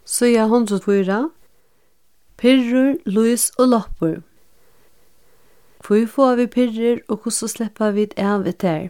Sida 104. Pirrur, lys og loppur. Hvor får vi pirrer og hvordan slipper vi av etter?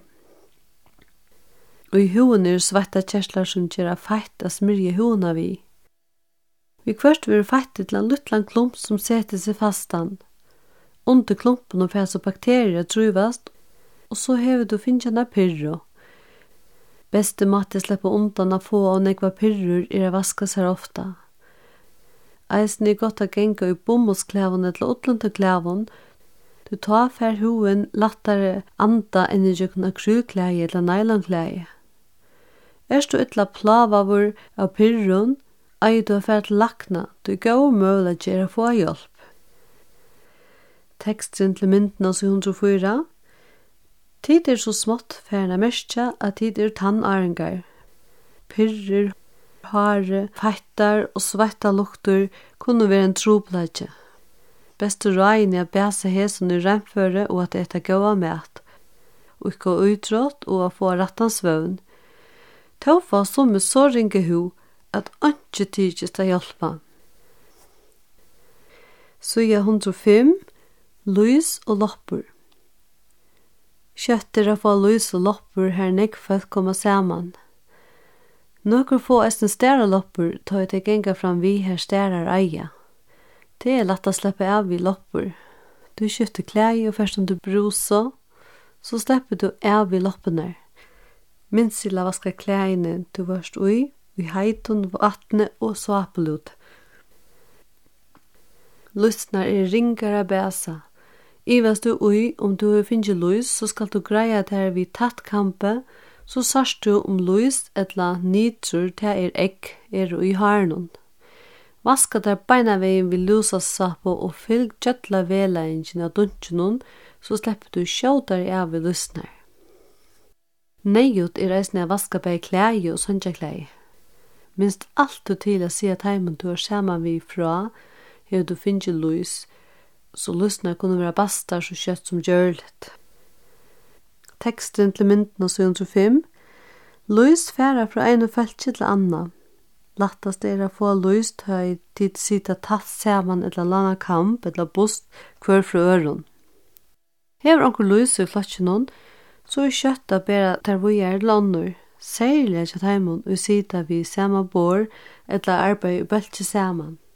Og i hoen svarta kjerslar som gjør feit å smyrje hoena vi. Vi kvart vil feit til en luttlan klump som setter seg fastan. Under klumpen og fæs og bakterier truvast, og så hever du finnkjana pirro. Beste måte slippe undan å få og nekva pirrur å vaska seg ofta. Eisen godt å genga i bomullsklævene til utlundeklævene. Du tar fær hoen lattare anda enn i jøkna krylklæge eller nylonklæge. Du ytla plavavur av pirrun, ei du fær til lakna, du går mulig å få hjelp. Teksten til mynden av 704. Tid så smått færna merkja at tid tannarengar. Pirrer, hare, feittar og svetta lukter kunne være en troplage. Beste råden å bæse hesen i remføre og at etta gåa mat, og ikke utrått og å få rattans vøvn. Tåfa som så ringe ho at ikke tidligst å hjelpe. Sida 105. Lys og loppur. Kjøtter å få lys og loppur her nekfødt komme saman. Nøkker få esten stæra loppur tar jeg genga fram vi her stærar eia. Det lett å slippe av i loppur. Du kjøtter klei og først om du bruser, så slipper du av i loppene. Minst til å vaske kleiene du varst ui heitun, vattne og svapelut. Lystnar ringare bæsa. Ivast du ui om du finner lys, så skal du greia der vi tatt kampe, så sørst du om lys etla nitrur til egg i harnon. Vaska der beina veien vil lusa sapo og fylg kjøtla velaingen av dungenon, så slipper du sjådare av i lysnar. Nejut reisende å vaska bei klæge og søndjaklæge. Minst alt du til å si at heimen du saman vi fra, her du finner lys, så lysnar kunne være bastar så kjøtt som gjørligt. Teksten til mynden av 705. Lys færa fra en feltje til anna. Lattast å få lys til tid sita tatt saman eller lana kamp eller bust hver fra øron. Hever onker lys i flatjenon, så kjøtt å bæra der vi lannur, særlig at heimon og sita vi sama bor eller arbeid i bøltje saman.